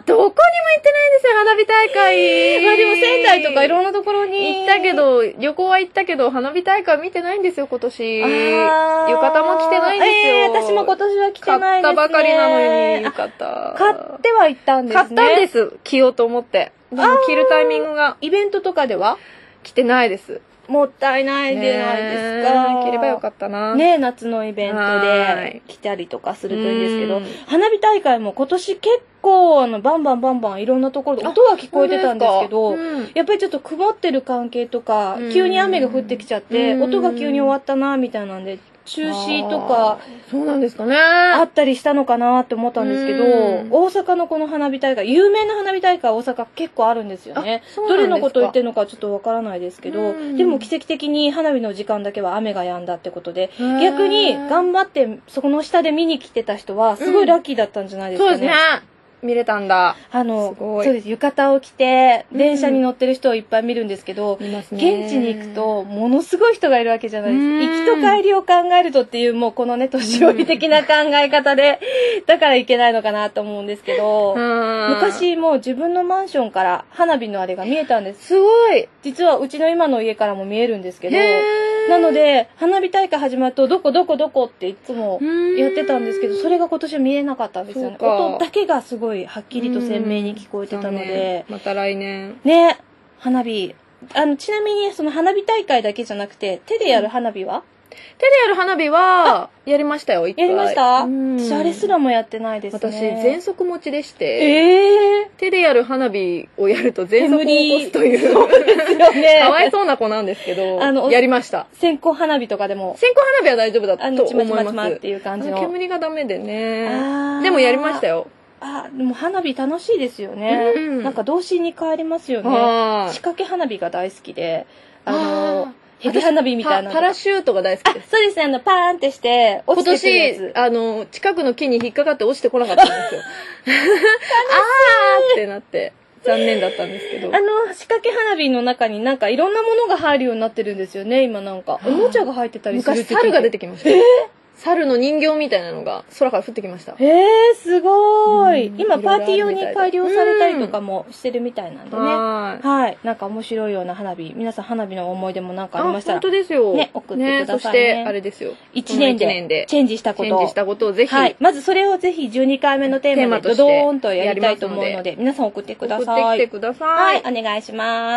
Speaker 2: どこにも行ってないんですよ、花火大会。
Speaker 1: まあでも仙台とかいろんなところに。
Speaker 2: 行ったけど、旅行は行ったけど、花火大会見てないんですよ、今年。浴衣も着てないんですよ。
Speaker 1: えー、私も今年は着てないですね。
Speaker 2: 買ったばかりなのに、浴衣。
Speaker 1: 買っては行ったんですね。
Speaker 2: 買ったんです、着ようと思って。でも着るタイミングが。
Speaker 1: イベントとかでは
Speaker 2: 着てないです。
Speaker 1: もったいないじゃないですか。
Speaker 2: 着ればよかったな。
Speaker 1: ね、夏のイベントで着たりとかするといいんですけど、花火大会も今年結構あのバンバンバンバンいろんなところで音が聞こえてたんですけど、うん、やっぱりちょっと曇ってる関係とか、急に雨が降ってきちゃって、音が急に終わったなみたいなんで、中止とか
Speaker 2: そうなんですかね
Speaker 1: あったりしたのかなって思ったんですけど、大阪のこの花火大会、有名な花火大会は大阪結構あるんですよね。どれのことを言ってるのかちょっとわからないですけど、でも奇跡的に花火の時間だけは雨が止んだってことで、逆に頑張ってそこの下で見に来てた人はすごいラッキーだったんじゃないですかね。
Speaker 2: そうですね。見れたんだ。
Speaker 1: あの、そうです。浴衣を着て、電車に乗ってる人をいっぱい見るんですけど、うん、現地に行くと、ものすごい人がいるわけじゃないですか。行きと帰りを考えるとっていう、もうこのね、年寄り的な考え方で、だからいけないのかなと思うんですけど、昔もう自分のマンションから花火のあれが見えたんです。
Speaker 2: すごい。
Speaker 1: 実はうちの今の家からも見えるんですけど、なので、花火大会始まると、どこどこどこっていつもやってたんですけど、それが今年は見えなかったんですよね。音だけがすごいはっきりと鮮明に聞こえてたので。
Speaker 2: また来年。
Speaker 1: ね、花火。あの、ちなみに、その花火大会だけじゃなくて、手でやる花火は、うん、
Speaker 2: 手でやる花火は、やりましたよ、一回。
Speaker 1: やりました、うん、私、あれすらもやってないですね。
Speaker 2: 私、喘息持ちでして、
Speaker 1: えー、
Speaker 2: 手でやる花火をやると喘息を起こすという、
Speaker 1: そうですよね。
Speaker 2: かわいそうな子なんですけど、あのやりました。
Speaker 1: 線香花火とかでも。
Speaker 2: 線香花火は大丈夫だと思います。
Speaker 1: あの、ちまちまちまっていう感じの。
Speaker 2: 煙がダメでね。でもやりましたよ。
Speaker 1: あ、でも花火楽しいですよね。うん、なんか童心に帰りますよね。仕掛け花火が大好きで、あの、ヘビ花火みたいな。
Speaker 2: パラシュートが大好きです。
Speaker 1: そうですね、あの、パーンってして、
Speaker 2: 落ちてくるやつ。今年、あの、近くの木に引っかかって落ちてこなかったんですよ。あーってなって。残念だったんですけど。
Speaker 1: あの、仕掛け花火の中になんかいろんなものが入るようになってるんですよね、今なんか。おもちゃが入ってたりする。
Speaker 2: 昔猿が出てきました。
Speaker 1: えー
Speaker 2: 猿の人形みたいなのが空から降ってきました。
Speaker 1: へえー、すごーい。今パーティー用に改良されたりとかもしてるみたいなんでね。はい。はい。なんか面白いような花火。皆さん花火の思い出もなんかありましたら。
Speaker 2: 本当ですよ。
Speaker 1: ね、送ってくださいね。
Speaker 2: ね、そして、あれですよ。
Speaker 1: 一年でチェンジしたこと。
Speaker 2: チェンジしたことをぜひ。
Speaker 1: はい。まずそれをぜひじゅうにかいめのテーマでドドーンとやりたいと思うので、皆さん送ってください。
Speaker 2: 送ってきてくださ
Speaker 1: い。はい、お願いします。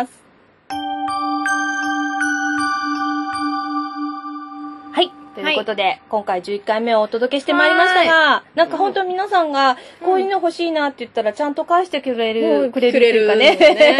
Speaker 1: ということで、はい、今回じゅういっかいめをお届けしてまいりましたが、なんか本当皆さんが、こういうの欲しいなって言ったら、ちゃんと返してくれる、うん、くれるっていうかね。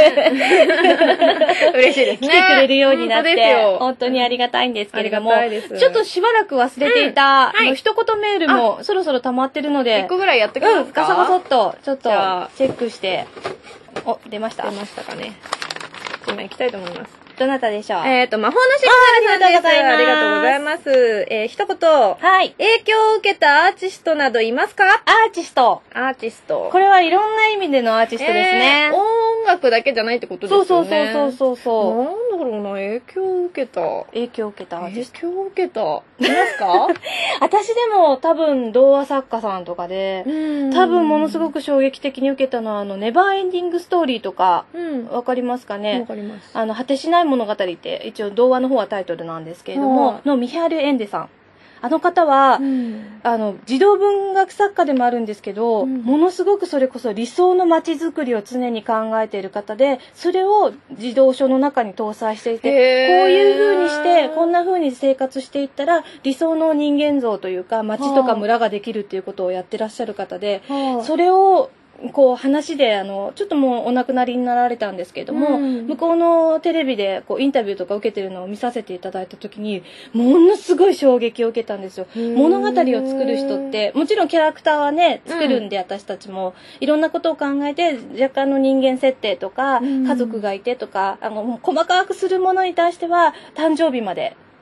Speaker 2: ね嬉しいですね。
Speaker 1: 来てくれるようになって、本当にありがたいんですけれども、ちょっとしばらく忘れていた、うんはい、あの一言メールもそろそろ溜まってるので、
Speaker 2: いっこぐらいやってください。
Speaker 1: うん、ガサガサっと、ちょっとチェックして、お、出ました。
Speaker 2: 出ましたかね。今行きたいと思います。
Speaker 1: どなたでしょう。
Speaker 2: えっと、魔法のシンデレラさんです。ありがとうございます。えー、一言。
Speaker 1: はい。
Speaker 2: 影響を受けたアーティストなどいますか？
Speaker 1: アーティスト。
Speaker 2: アーティスト。
Speaker 1: これはいろんな意味でのアーティストですね。
Speaker 2: えー、音楽だけじゃないってことですよね。
Speaker 1: そうそうそうそうそう。
Speaker 2: なんだろうな、影響を受けた。
Speaker 1: 影響を受けたアーティスト。
Speaker 2: 影響を受けた。いますか？
Speaker 1: 私でも多分童話作家さんとかで、多分ものすごく衝撃的に受けたのは、あの、ネバーエンディングストーリーとか、わ、うん、かりますかね？
Speaker 2: わかります。
Speaker 1: あの、果てしない物語って、一応童話の方はタイトルなんですけれども、のミハエル・エンデさん。あの方は、うん、あの、児童文学作家でもあるんですけど、うん、ものすごくそれこそ理想の街づくりを常に考えている方で、それを児童書の中に搭載していて、こういう風にして、こんな風に生活していったら、理想の人間像というか、街とか村ができるっていうことをやってらっしゃる方で、それを、こう話であのちょっともうお亡くなりになられたんですけれども、うん、向こうのテレビでこうインタビューとか受けてるのを見させていただいた時にものすごい衝撃を受けたんですよ。物語を作る人ってもちろんキャラクターはね作るんで、うん、私たちもいろんなことを考えて若干の人間設定とか、うん、家族がいてとかあの細かくするものに対しては誕生日まで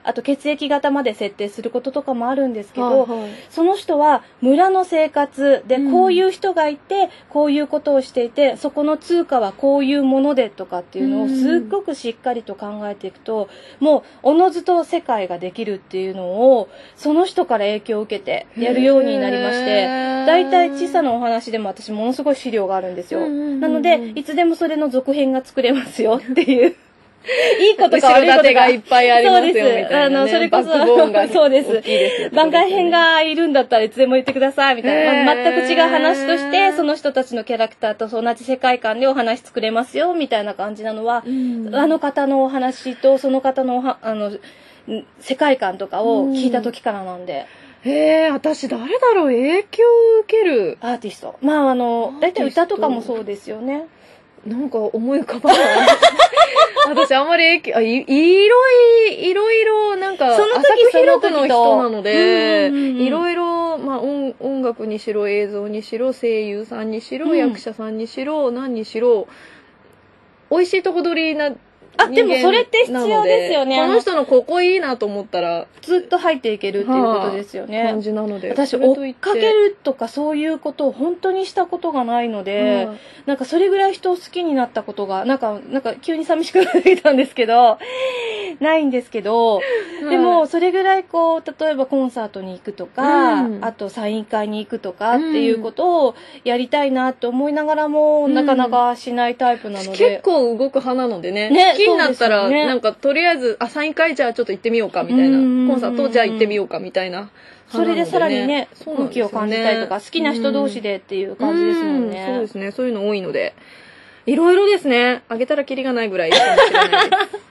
Speaker 1: あと血液型まで設定することとかもあるんですけど、
Speaker 2: はいはい、
Speaker 1: その人は村の生活でこういう人がいて、うん、こういうことをしていて、そこの通貨はこういうものでとかっていうのをすっごくしっかりと考えていくと、もうおのずと世界ができるっていうのをその人から影響を受けてやるようになりまして、だいたい小さなお話でも私ものすごい資料があるんですよ。なのでいつでもそれの続編が作れますよっていういいことか悪いことが
Speaker 2: いっぱいありますよみたいな、ね、
Speaker 1: あのそれこそ
Speaker 2: バックボーンが
Speaker 1: そうです
Speaker 2: 大きいですよ、
Speaker 1: 番外編がいるんだったらいつでも言ってくださいみたいな、まあ、全く違う話としてその人たちのキャラクターと同じ世界観でお話作れますよみたいな感じなのは、うん、あの方のお話とその方のおはあの世界観とかを聞いた時からなんで、
Speaker 2: うん、へえ、私誰だろう、影響を受ける
Speaker 1: アーティスト、まああの大体歌とかもそうですよね。
Speaker 2: なんか思い浮かばない私あんまり影響、あ、い、いろい、いろいろ、なんか、
Speaker 1: その時
Speaker 2: 浅く広くの人なので、
Speaker 1: うんうんうん、
Speaker 2: いろいろ、まあ音、音楽にしろ、映像にしろ、声優さんにしろ、うん、役者さんにしろ、何にしろ、美味しいとこ取りな、
Speaker 1: あ、でもそれって必要ですよね。
Speaker 2: この人のここいいなと思ったら
Speaker 1: ずっと入っていけるっていうことですよね。
Speaker 2: はあ、感じなので。
Speaker 1: 私追っかけるとかそういうことを本当にしたことがないので、はあ、なんかそれぐらい人を好きになったことがなんかなんか急に寂しくなってきたんですけど、ないんですけど、はあ、でもそれぐらいこう例えばコンサートに行くとか、うん、あとサイン会に行くとかっていうことをやりたいなって思いながらも、うん、なかなかしないタイプなので、
Speaker 2: 結構動く派なのでね。ね、好きになったら、ね、なんかとりあえずあサイン会じゃあちょっと行ってみようかみたいな、コンサートじゃあ行ってみようかみたいな、
Speaker 1: それでさらにね空気を感じたりとか、好きな人同士でっていう感じですもんね。
Speaker 2: そうですね、そういうの多いのでいろいろですね。あげたらキリがないぐらいいいかもしれないです。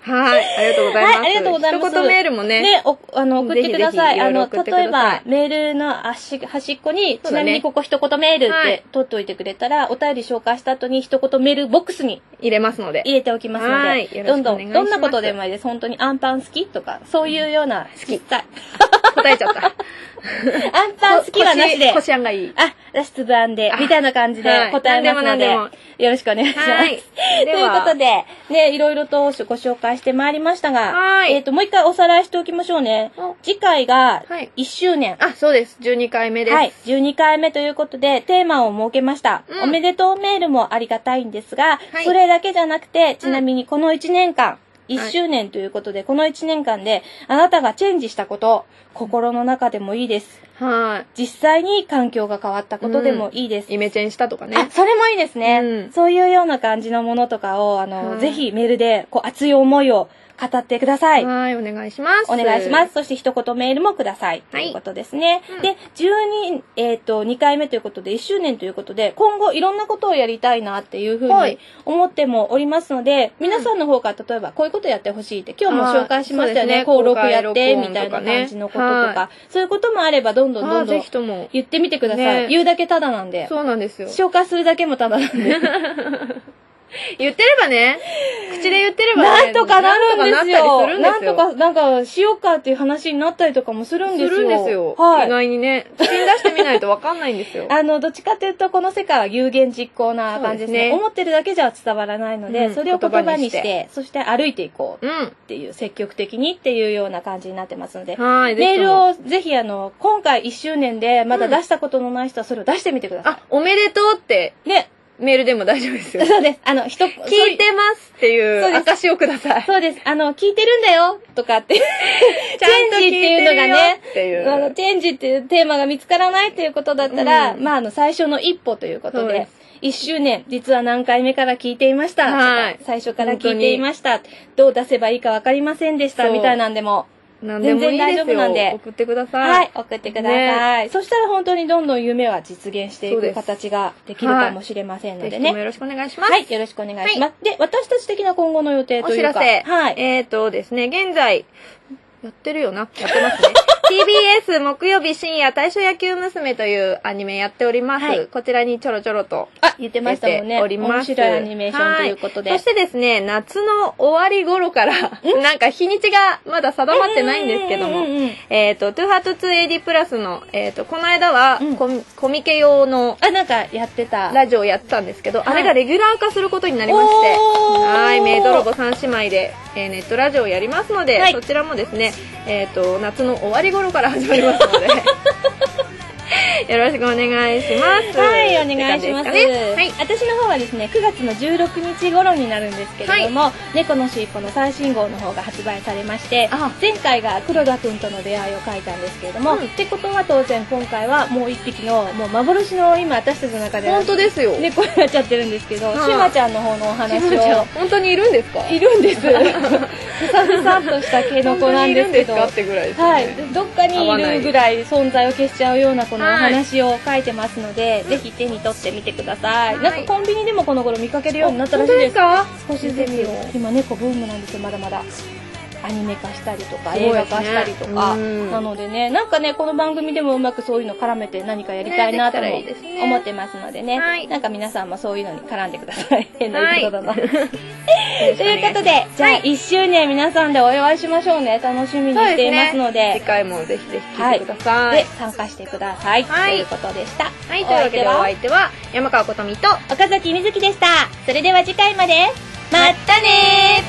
Speaker 2: はい、ありがとうございます。はい、ありがとうございます。一言メールもね。
Speaker 1: ね、お、あの、送ってください。あの、例えば、メールの端端っこに、ちなみにここ一言メールって取っておいてくれたら、お便り紹介した後に一言メールボックスに
Speaker 2: 入れますので。
Speaker 1: 入れておきますので、どんどん、どんなことでもいいです。本当にアンパン好きとか、そういうような、
Speaker 2: 好き。答えちゃった。
Speaker 1: アンパン好きはなしで。
Speaker 2: こしあんがいい。
Speaker 1: あ、ラスツブアンで、みたいな感じで答えますので、よろしくお願いします。はい。ということで、ね、いろいろとご紹介してまいりましたが、はい。えっと、もう一回おさらいしておきましょうね。次回が、いっしゅうねん。
Speaker 2: あ、そうです。じゅうにかいめです。
Speaker 1: はい。じゅうにかいめということで、テーマを設けました。おめでとうメールもありがたいんですが、それだけじゃなくて、ちなみにこのいちねんかん、いっしゅうねんということで、はい、このいちねんかんであなたがチェンジしたこと、心の中でもいいです。はい。実際に環境が変わったことでもいいです。
Speaker 2: うん、イメチェンしたとかね。
Speaker 1: あ、それもいいですね。うん、そういうような感じのものとかを、あの、はい、ぜひメールでこう熱い思いを語ってください。
Speaker 2: はい、お願いします。
Speaker 1: お願いします。そして一言メールもください。はい。ということですね。うん、で、じゅうに、えっと、にかいめということで、いっしゅうねんということで、今後いろんなことをやりたいなっていうふうに思ってもおりますので、はい、皆さんの方から例えばこういうことやってほしいって、今日も紹介しましたよね。登録やって、みたいな感じのこととか、はい、そういうこともあれば、どんどんどんどん言ってみてください。ね、言うだけタダなんで。
Speaker 2: そうなんですよ。
Speaker 1: 紹介するだけもタダなんで。
Speaker 2: 言ってればね、口で言ってればね、
Speaker 1: なんとかなるんですよ。なんとか、なんか、しようかっていう話になったりとかもするんですよ。
Speaker 2: するんですよ。はい。意外にね、口に出してみないとわかんないんですよ。
Speaker 1: あの、どっちかというと、この世界は有言実行な感じですね。ですね、思ってるだけじゃ伝わらないので、うん、それを言葉にして、言葉にしてそして歩いていこうっていう、うん、積極的にっていうような感じになってますので、はい、メールをぜひ、あの、今回いっしゅうねんでまだ出したことのない人はそれを出してみてください。うん、
Speaker 2: あ、おめでとうって。ね。メールでも大丈夫ですよ。
Speaker 1: そうです。あの、人、
Speaker 2: 聞いてますっていう証をください。
Speaker 1: そうです。あの、聞いてるんだよとかって。チェンジっていうのがね、あの、チェンジっていうテーマが見つからないっていうことだったら、うん、まあ、あの、最初の一歩ということで、いっしゅうねん、実は何回目から聞いていました。はい。最初から聞いていました。どう出せばいいかわかりませんでした。みたいなんでも。
Speaker 2: 全然大丈夫なんで送ってください。
Speaker 1: はい、送ってください。ね、そしたら本当にどんどん夢は実現していく形ができるかもしれませんのでね。
Speaker 2: はい、よろしくお願いします。
Speaker 1: はい、よろしくお願いします。はい、で、私たち的な今後の予定というか。
Speaker 2: お知らせ。はい。えっとですね、現在、やってるよな。やってますね。ティービーエス 木曜日深夜大正野球娘というアニメやっております。はい、こちらにちょろちょろと。
Speaker 1: あ、言ってましたもんね。おります。面白いアニメーションということで。
Speaker 2: はい、そしてですね、夏の終わり頃から、なんか日にちがまだ定まってないんですけども、えっと、トゥーハートツーエーディー プラスの、えっと、この間はコミ、コミケ用の、
Speaker 1: あ、なんかやってた。
Speaker 2: ラジオをやってたんですけど、はい、あれがレギュラー化することになりまして、はい、メイドロボ三姉妹で、 えー、ネットラジオをやりますので、
Speaker 1: はい、
Speaker 2: そちらもですね、えっと、夏の終わり頃から始まりますので、よろしくお願いします。
Speaker 1: はい、お願いします。
Speaker 2: ね、はい、
Speaker 1: 私の方はですね、くがつのじゅうろくにち頃になるんですけれども、はい、猫のしっぽの最新号の方が発売されまして、前回が黒田くんとの出会いを書いたんですけれども、うん、ってことは当然今回はもう一匹のもう幻の今私たちの中で
Speaker 2: 本当ですよ
Speaker 1: 猫になっちゃってるんですけど、しまちゃんの方のお話を。
Speaker 2: 本当にいるんですか？
Speaker 1: いるんです。ふさふさっとした毛の子なんですけど、
Speaker 2: はい、
Speaker 1: どっかにいるぐらい存在を消しちゃうようなこのお話を書いてますので、はい、ぜひ手に取ってみてください。はい、なんかコンビニでもこの頃見かけるようになったらしいです。少しずつ今猫ブームなんですよ、まだまだ。アニメ化したりとか、映画化したりとか、ね、なのでね、なんかね、この番組でもうまくそういうの絡めて何かやりたいなとも思ってますのでね、はい、なんか皆さんもそういうのに絡んでください。変な言い方だな。はい、ということで、じゃあいっしゅうねん皆さんでお祝いしましょうね。楽しみにしていますので、で、ね、
Speaker 2: 次回もぜひぜひ聞いてください。
Speaker 1: はい、で、参加してください。はい、ということでした。
Speaker 2: はい、というわけでお相手は山川琴美と
Speaker 1: 岡崎瑞希でした。それでは次回まで、まったねー。